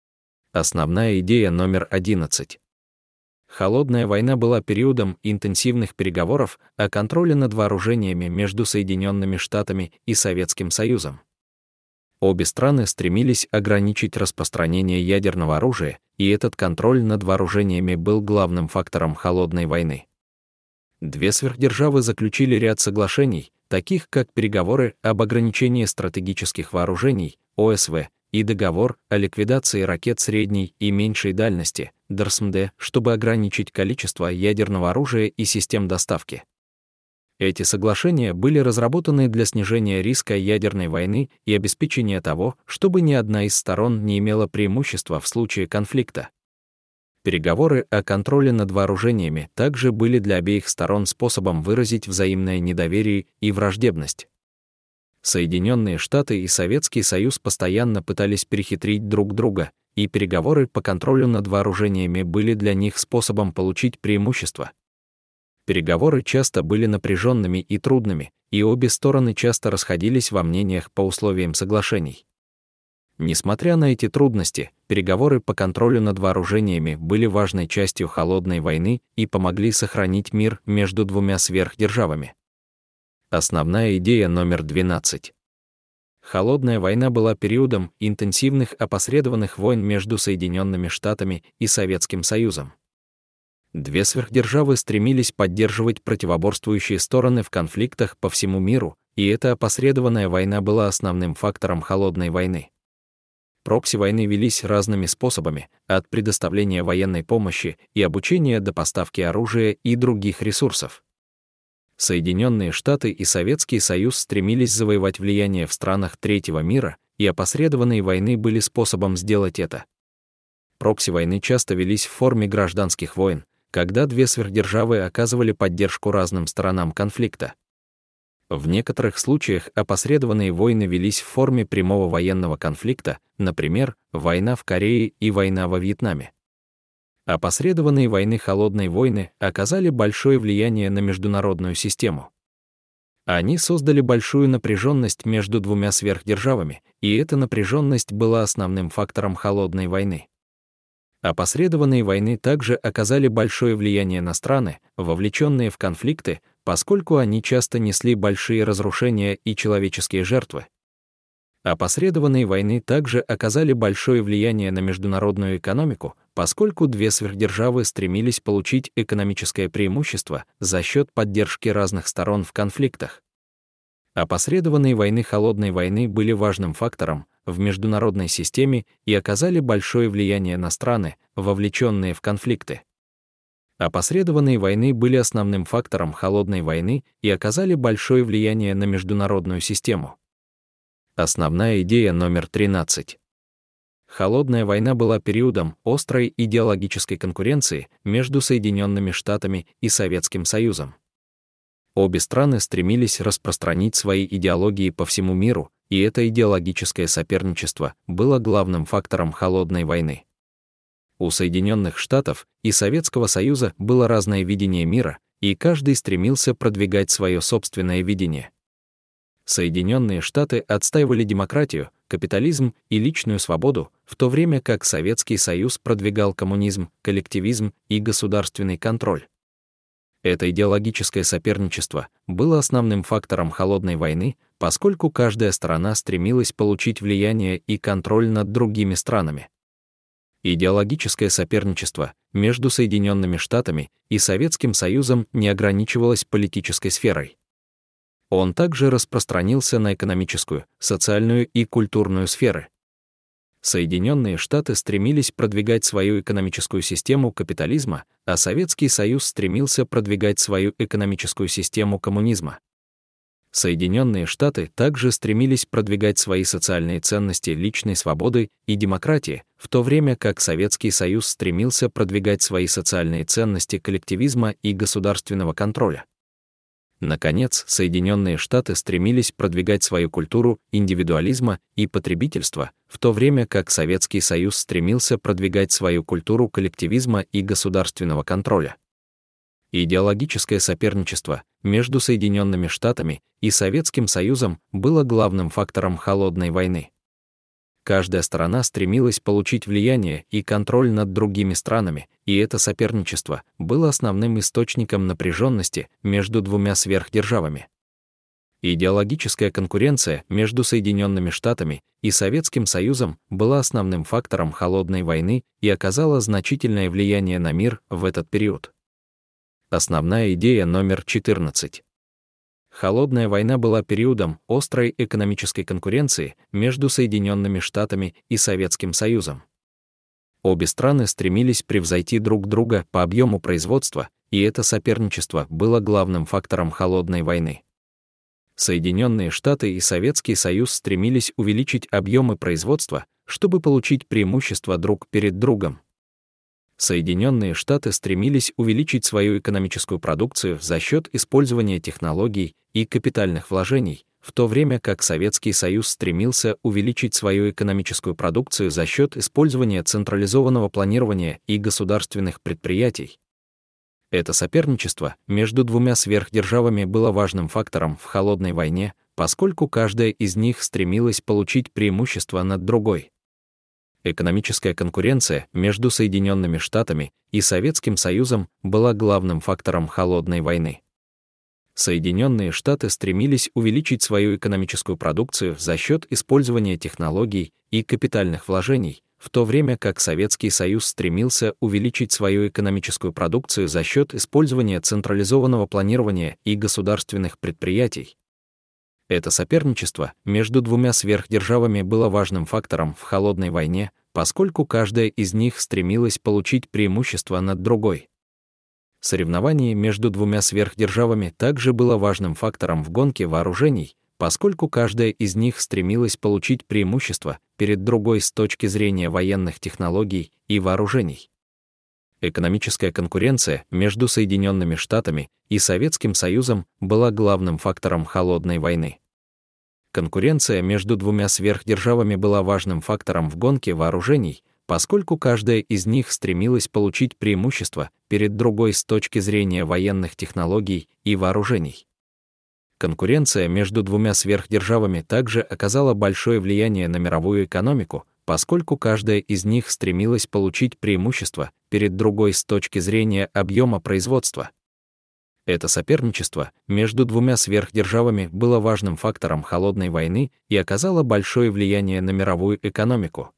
Основная идея номер одиннадцать. Холодная война была периодом интенсивных переговоров о контроле над вооружениями между Соединенными Штатами и Советским Союзом. Обе страны стремились ограничить распространение ядерного оружия, и этот контроль над вооружениями был главным фактором холодной войны. Две сверхдержавы заключили ряд соглашений, таких как переговоры об ограничении стратегических вооружений, О С В, и договор о ликвидации ракет средней и меньшей дальности, Д Р С М Д, чтобы ограничить количество ядерного оружия и систем доставки. Эти соглашения были разработаны для снижения риска ядерной войны и обеспечения того, чтобы ни одна из сторон не имела преимущества в случае конфликта. Переговоры о контроле над вооружениями также были для обеих сторон способом выразить взаимное недоверие и враждебность. Соединенные Штаты и Советский Союз постоянно пытались перехитрить друг друга, и переговоры по контролю над вооружениями были для них способом получить преимущество. Переговоры часто были напряженными и трудными, и обе стороны часто расходились во мнениях по условиям соглашений. Несмотря на эти трудности, переговоры по контролю над вооружениями были важной частью холодной войны и помогли сохранить мир между двумя сверхдержавами. Основная идея номер двенадцать. Холодная война была периодом интенсивных опосредованных войн между Соединенными Штатами и Советским Союзом. Две сверхдержавы стремились поддерживать противоборствующие стороны в конфликтах по всему миру, и эта опосредованная война была основным фактором холодной войны. Прокси-войны велись разными способами, от предоставления военной помощи и обучения до поставки оружия и других ресурсов. Соединенные Штаты и Советский Союз стремились завоевать влияние в странах третьего мира, и опосредованные войны были способом сделать это. Прокси-войны часто велись в форме гражданских войн, когда две сверхдержавы оказывали поддержку разным сторонам конфликта. В некоторых случаях опосредованные войны велись в форме прямого военного конфликта, например, война в Корее и война во Вьетнаме. Опосредованные войны холодной войны оказали большое влияние на международную систему. Они создали большую напряженность между двумя сверхдержавами, и эта напряженность была основным фактором холодной войны. Опосредованные войны также оказали большое влияние на страны, вовлеченные в конфликты, поскольку они часто несли большие разрушения и человеческие жертвы. Опосредованные войны также оказали большое влияние на международную экономику, поскольку две сверхдержавы стремились получить экономическое преимущество за счет поддержки разных сторон в конфликтах. Опосредованные войны холодной войны были важным фактором в международной системе и оказали большое влияние на страны, вовлеченные в конфликты. Опосредованные войны были основным фактором холодной войны и оказали большое влияние на международную систему. Основная идея номер тринадцать. Холодная война была периодом острой идеологической конкуренции между Соединенными Штатами и Советским Союзом. Обе страны стремились распространить свои идеологии по всему миру, и это идеологическое соперничество было главным фактором холодной войны. У Соединенных Штатов и Советского Союза было разное видение мира, и каждый стремился продвигать свое собственное видение. Соединенные Штаты отстаивали демократию, капитализм и личную свободу, в то время как Советский Союз продвигал коммунизм, коллективизм и государственный контроль. Это идеологическое соперничество было основным фактором холодной войны, поскольку каждая сторона стремилась получить влияние и контроль над другими странами. Идеологическое соперничество между Соединенными Штатами и Советским Союзом не ограничивалось политической сферой. Он также распространился на экономическую, социальную и культурную сферы. Соединенные Штаты стремились продвигать свою экономическую систему капитализма, а Советский Союз стремился продвигать свою экономическую систему коммунизма. Соединенные Штаты также стремились продвигать свои социальные ценности личной свободы и демократии, в то время как Советский Союз стремился продвигать свои социальные ценности коллективизма и государственного контроля. Наконец, Соединенные Штаты стремились продвигать свою культуру индивидуализма и потребительства, в то время как Советский Союз стремился продвигать свою культуру коллективизма и государственного контроля. Идеологическое соперничество между Соединенными Штатами и Советским Союзом было главным фактором холодной войны. Каждая сторона стремилась получить влияние и контроль над другими странами, и это соперничество было основным источником напряженности между двумя сверхдержавами. Идеологическая конкуренция между Соединенными Штатами и Советским Союзом была основным фактором холодной войны и оказала значительное влияние на мир в этот период. Основная идея номер четырнадцать. Холодная война была периодом острой экономической конкуренции между Соединенными Штатами и Советским Союзом. Обе страны стремились превзойти друг друга по объему производства, и это соперничество было главным фактором холодной войны. Соединенные Штаты и Советский Союз стремились увеличить объемы производства, чтобы получить преимущество друг перед другом. Соединенные Штаты стремились увеличить свою экономическую продукцию за счет использования технологий и капитальных вложений, в то время как Советский Союз стремился увеличить свою экономическую продукцию за счет использования централизованного планирования и государственных предприятий. Это соперничество между двумя сверхдержавами было важным фактором в холодной войне, поскольку каждая из них стремилась получить преимущество над другой. Экономическая конкуренция между Соединенными Штатами и Советским Союзом была главным фактором холодной войны. Соединенные Штаты стремились увеличить свою экономическую продукцию за счет использования технологий и капитальных вложений, в то время как Советский Союз стремился увеличить свою экономическую продукцию за счет использования централизованного планирования и государственных предприятий. Это соперничество между двумя сверхдержавами было важным фактором в холодной войне, поскольку каждая из них стремилась получить преимущество над другой. Соревнование между двумя сверхдержавами также было важным фактором в гонке вооружений, поскольку каждая из них стремилась получить преимущество перед другой с точки зрения военных технологий и вооружений. Экономическая конкуренция между Соединенными Штатами и Советским Союзом была главным фактором холодной войны. Конкуренция между двумя сверхдержавами была важным фактором в гонке вооружений, поскольку каждая из них стремилась получить преимущество перед другой с точки зрения военных технологий и вооружений. Конкуренция между двумя сверхдержавами также оказала большое влияние на мировую экономику, поскольку каждая из них стремилась получить преимущество перед другой с точки зрения объема производства. Это соперничество между двумя сверхдержавами было важным фактором холодной войны и оказало большое влияние на мировую экономику.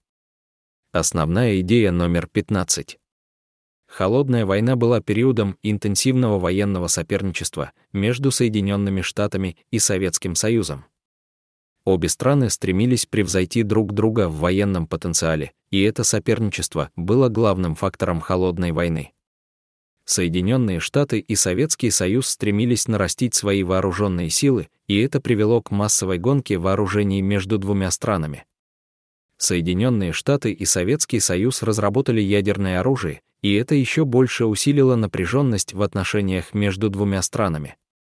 Основная идея номер пятнадцать. Холодная война была периодом интенсивного военного соперничества между Соединенными Штатами и Советским Союзом. Обе страны стремились превзойти друг друга в военном потенциале, и это соперничество было главным фактором холодной войны. Соединенные Штаты и Советский Союз стремились нарастить свои вооруженные силы, и это привело к массовой гонке вооружений между двумя странами. Соединенные Штаты и Советский Союз разработали ядерное оружие, и это еще больше усилило напряженность в отношениях между двумя странами.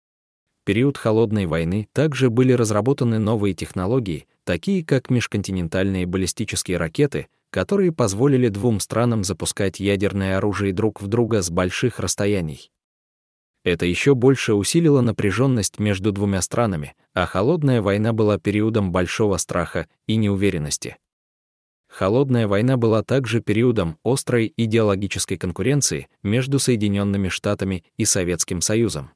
В период холодной войны также были разработаны новые технологии, такие как межконтинентальные баллистические ракеты, которые позволили двум странам запускать ядерное оружие друг в друга с больших расстояний. Это еще больше усилило напряженность между двумя странами, а холодная война была периодом большого страха и неуверенности. Холодная война была также периодом острой идеологической конкуренции между Соединенными Штатами и Советским Союзом.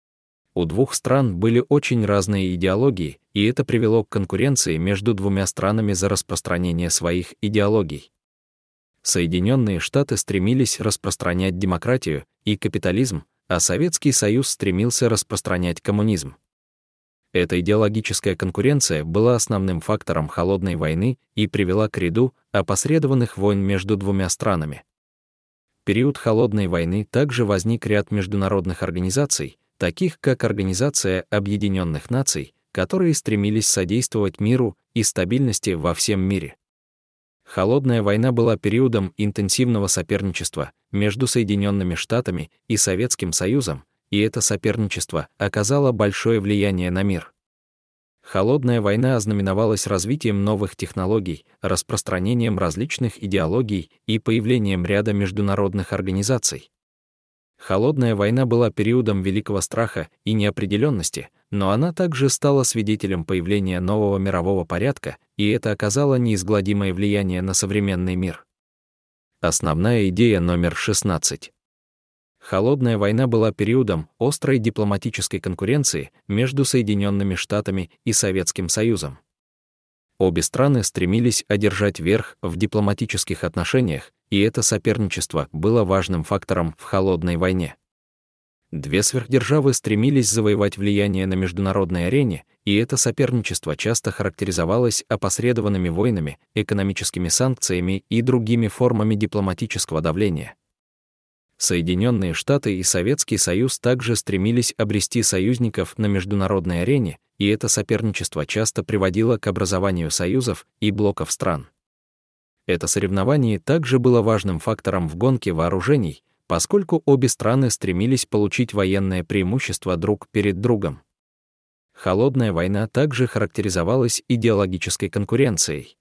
У двух стран были очень разные идеологии, и это привело к конкуренции между двумя странами за распространение своих идеологий. Соединенные Штаты стремились распространять демократию и капитализм, а Советский Союз стремился распространять коммунизм. Эта идеологическая конкуренция была основным фактором холодной войны и привела к ряду опосредованных войн между двумя странами. В период холодной войны также возник ряд международных организаций, таких как Организация Объединенных Наций, которые стремились содействовать миру и стабильности во всем мире. Холодная война была периодом интенсивного соперничества между Соединенными Штатами и Советским Союзом, и это соперничество оказало большое влияние на мир. Холодная война ознаменовалась развитием новых технологий, распространением различных идеологий и появлением ряда международных организаций. Холодная война была периодом великого страха и неопределенности, но она также стала свидетелем появления нового мирового порядка, и это оказало неизгладимое влияние на современный мир. Основная идея номер шестнадцать. Холодная война была периодом острой дипломатической конкуренции между Соединенными Штатами и Советским Союзом. Обе страны стремились одержать верх в дипломатических отношениях, и это соперничество было важным фактором в холодной войне. Две сверхдержавы стремились завоевать влияние на международной арене, и это соперничество часто характеризовалось опосредованными войнами, экономическими санкциями и другими формами дипломатического давления. Соединенные Штаты и Советский Союз также стремились обрести союзников на международной арене, и это соперничество часто приводило к образованию союзов и блоков стран. Это соревнование также было важным фактором в гонке вооружений, поскольку обе страны стремились получить военное преимущество друг перед другом. Холодная война также характеризовалась идеологической конкуренцией.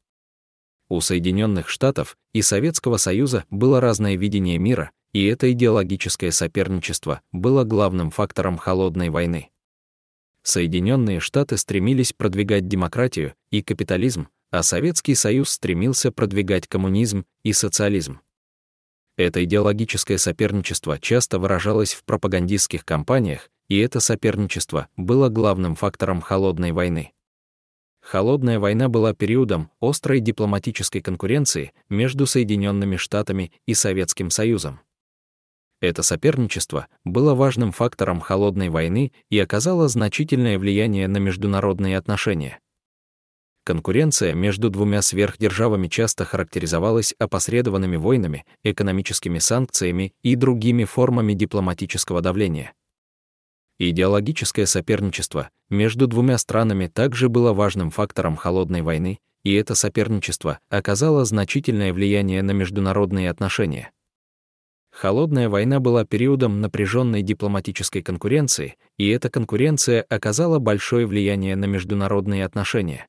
У Соединенных Штатов и Советского Союза было разное видение мира, и это идеологическое соперничество было главным фактором холодной войны. Соединенные Штаты стремились продвигать демократию и капитализм, а Советский Союз стремился продвигать коммунизм и социализм. Это идеологическое соперничество часто выражалось в пропагандистских кампаниях, и это соперничество было главным фактором холодной войны. Холодная война была периодом острой дипломатической конкуренции между Соединенными Штатами и Советским Союзом. Это соперничество было важным фактором холодной войны и оказало значительное влияние на международные отношения. Конкуренция между двумя сверхдержавами часто характеризовалась опосредованными войнами, экономическими санкциями и другими формами дипломатического давления. Идеологическое соперничество между двумя странами также было важным фактором холодной войны, и это соперничество оказало значительное влияние на международные отношения. Холодная война была периодом напряженной дипломатической конкуренции, и эта конкуренция оказала большое влияние на международные отношения.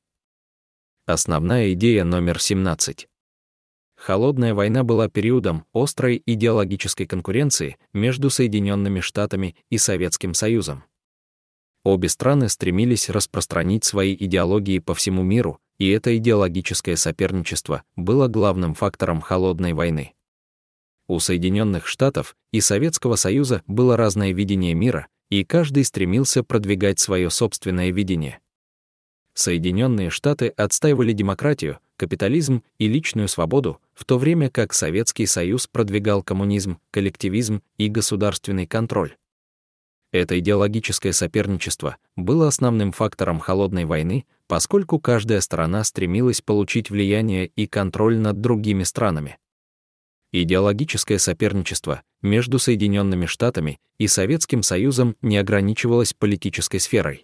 Основная идея номер семнадцать. Холодная война была периодом острой идеологической конкуренции между Соединенными Штатами и Советским Союзом. Обе страны стремились распространить свои идеологии по всему миру, и это идеологическое соперничество было главным фактором холодной войны. У Соединенных Штатов и Советского Союза было разное видение мира, и каждый стремился продвигать свое собственное видение. Соединенные Штаты отстаивали демократию, капитализм и личную свободу, в то время как Советский Союз продвигал коммунизм, коллективизм и государственный контроль. Это идеологическое соперничество было основным фактором холодной войны, поскольку каждая сторона стремилась получить влияние и контроль над другими странами. Идеологическое соперничество между Соединенными Штатами и Советским Союзом не ограничивалось политической сферой.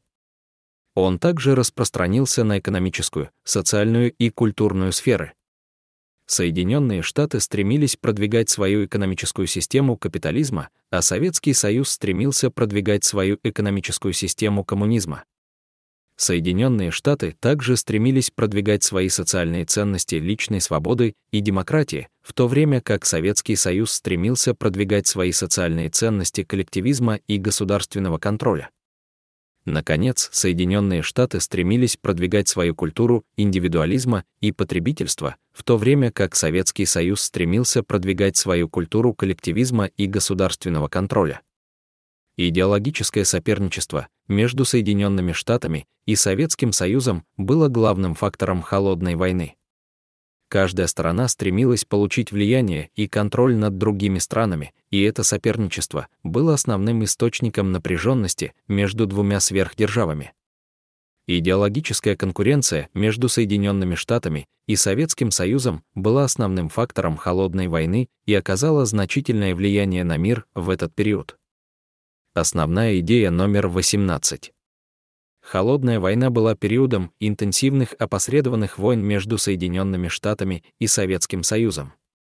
Он также распространился на экономическую, социальную и культурную сферы. Соединенные Штаты стремились продвигать свою экономическую систему капитализма, а Советский Союз стремился продвигать свою экономическую систему коммунизма. Соединенные Штаты также стремились продвигать свои социальные ценности личной свободы и демократии, в то время как Советский Союз стремился продвигать свои социальные ценности коллективизма и государственного контроля. Наконец, Соединенные Штаты стремились продвигать свою культуру индивидуализма и потребительства, в то время как Советский Союз стремился продвигать свою культуру коллективизма и государственного контроля. Идеологическое соперничество между Соединенными Штатами и Советским Союзом было главным фактором холодной войны. Каждая сторона стремилась получить влияние и контроль над другими странами, и это соперничество было основным источником напряженности между двумя сверхдержавами. Идеологическая конкуренция между Соединенными Штатами и Советским Союзом была основным фактором холодной войны и оказала значительное влияние на мир в этот период. Основная идея номер восемнадцать. Холодная война была периодом интенсивных опосредованных войн между Соединенными Штатами и Советским Союзом.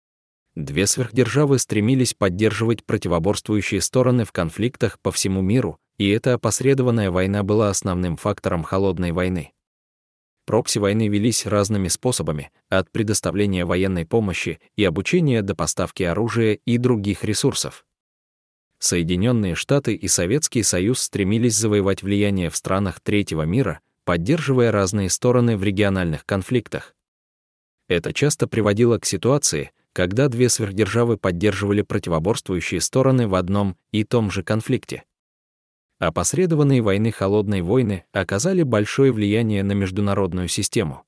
Две сверхдержавы стремились поддерживать противоборствующие стороны в конфликтах по всему миру, и эта опосредованная война была основным фактором холодной войны. Прокси-войны велись разными способами, от предоставления военной помощи и обучения до поставки оружия и других ресурсов. Соединенные Штаты и Советский Союз стремились завоевать влияние в странах третьего мира, поддерживая разные стороны в региональных конфликтах. Это часто приводило к ситуации, когда две сверхдержавы поддерживали противоборствующие стороны в одном и том же конфликте. Опосредованные войны холодной войны оказали большое влияние на международную систему.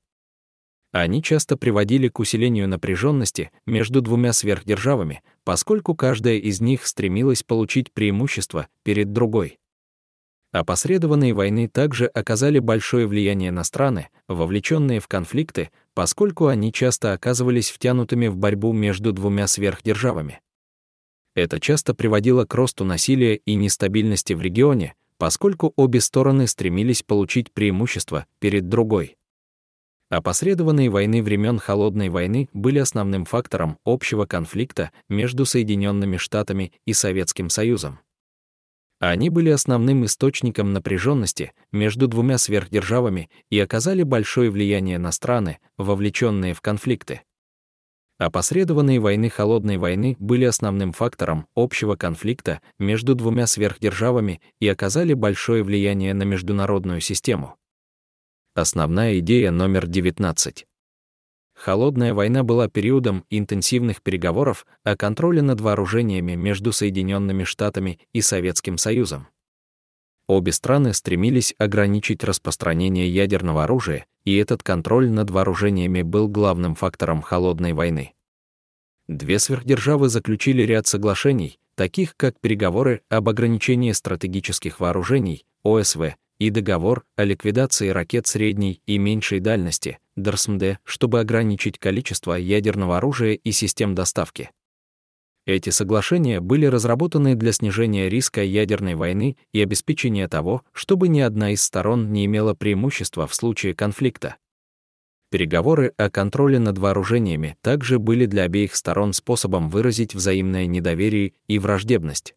Они часто приводили к усилению напряженности между двумя сверхдержавами, поскольку каждая из них стремилась получить преимущество перед другой. Опосредованные войны также оказали большое влияние на страны, вовлеченные в конфликты, поскольку они часто оказывались втянутыми в борьбу между двумя сверхдержавами. Это часто приводило к росту насилия и нестабильности в регионе, поскольку обе стороны стремились получить преимущество перед другой. Опосредованные войны времен Холодной войны были основным фактором общего конфликта между Соединенными Штатами и Советским Союзом. Они были основным источником напряженности между двумя сверхдержавами и оказали большое влияние на страны, вовлеченные в конфликты. Опосредованные войны Холодной войны были основным фактором общего конфликта между двумя сверхдержавами и оказали большое влияние на международную систему. Основная идея номер девятнадцать. Холодная война была периодом интенсивных переговоров о контроле над вооружениями между Соединенными Штатами и Советским Союзом. Обе страны стремились ограничить распространение ядерного оружия, и этот контроль над вооружениями был главным фактором Холодной войны. Две сверхдержавы заключили ряд соглашений, таких как переговоры об ограничении стратегических вооружений, О С В, и договор о ликвидации ракет средней и меньшей дальности, Д Р С М Д, чтобы ограничить количество ядерного оружия и систем доставки. Эти соглашения были разработаны для снижения риска ядерной войны и обеспечения того, чтобы ни одна из сторон не имела преимущества в случае конфликта. Переговоры о контроле над вооружениями также были для обеих сторон способом выразить взаимное недоверие и враждебность.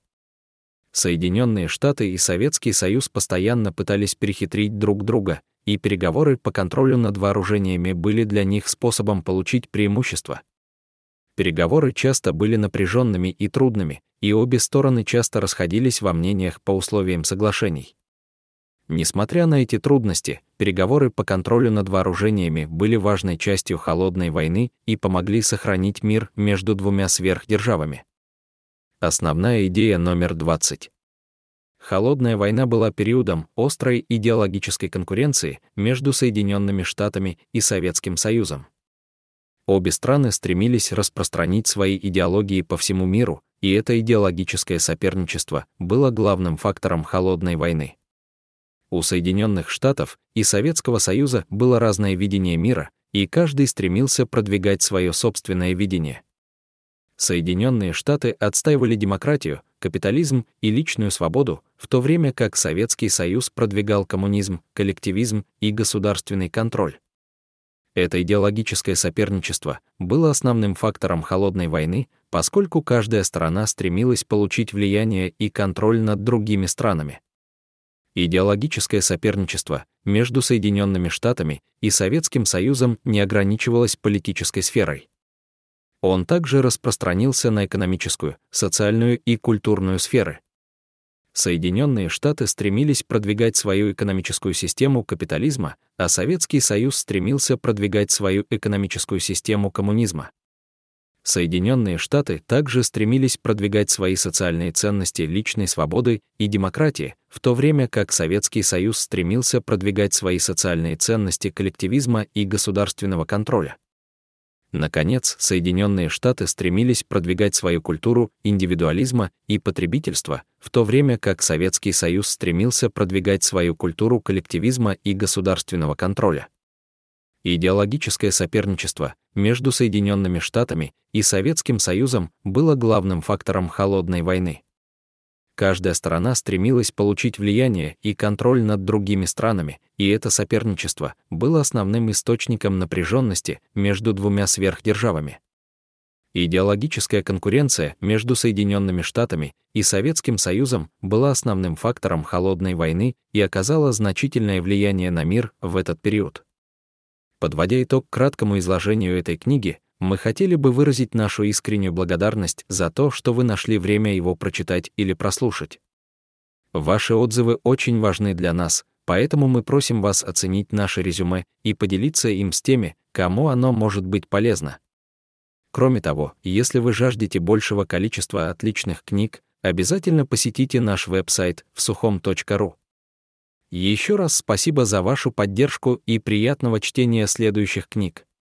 Соединенные Штаты и Советский Союз постоянно пытались перехитрить друг друга, и переговоры по контролю над вооружениями были для них способом получить преимущество. Переговоры часто были напряженными и трудными, и обе стороны часто расходились во мнениях по условиям соглашений. Несмотря на эти трудности, переговоры по контролю над вооружениями были важной частью Холодной войны и помогли сохранить мир между двумя сверхдержавами. Основная идея номер двадцать. Холодная война была периодом острой идеологической конкуренции между Соединенными Штатами и Советским Союзом. Обе страны стремились распространить свои идеологии по всему миру, и это идеологическое соперничество было главным фактором Холодной войны. У Соединенных Штатов и Советского Союза было разное видение мира, и каждый стремился продвигать свое собственное видение. Соединенные Штаты отстаивали демократию, капитализм и личную свободу, в то время как Советский Союз продвигал коммунизм, коллективизм и государственный контроль. Это идеологическое соперничество было основным фактором Холодной войны, поскольку каждая сторона стремилась получить влияние и контроль над другими странами. Идеологическое соперничество между Соединенными Штатами и Советским Союзом не ограничивалось политической сферой. Он также распространился на экономическую, социальную и культурную сферы. Соединенные Штаты стремились продвигать свою экономическую систему капитализма, а Советский Союз стремился продвигать свою экономическую систему коммунизма. Соединенные Штаты также стремились продвигать свои социальные ценности личной свободы и демократии, в то время как Советский Союз стремился продвигать свои социальные ценности коллективизма и государственного контроля. Наконец, Соединенные Штаты стремились продвигать свою культуру индивидуализма и потребительства, в то время как Советский Союз стремился продвигать свою культуру коллективизма и государственного контроля. Идеологическое соперничество между Соединенными Штатами и Советским Союзом было главным фактором Холодной войны. Каждая сторона стремилась получить влияние и контроль над другими странами, и это соперничество было основным источником напряженности между двумя сверхдержавами. Идеологическая конкуренция между Соединенными Штатами и Советским Союзом была основным фактором Холодной войны и оказала значительное влияние на мир в этот период. Подводя итог краткому изложению этой книги, мы хотели бы выразить нашу искреннюю благодарность за то, что вы нашли время его прочитать или прослушать. Ваши отзывы очень важны для нас, поэтому мы просим вас оценить наше резюме и поделиться им с теми, кому оно может быть полезно. Кроме того, если вы жаждете большего количества отличных книг, обязательно посетите наш веб-сайт в сухом точка ру. Еще раз спасибо за вашу поддержку и приятного чтения следующих книг.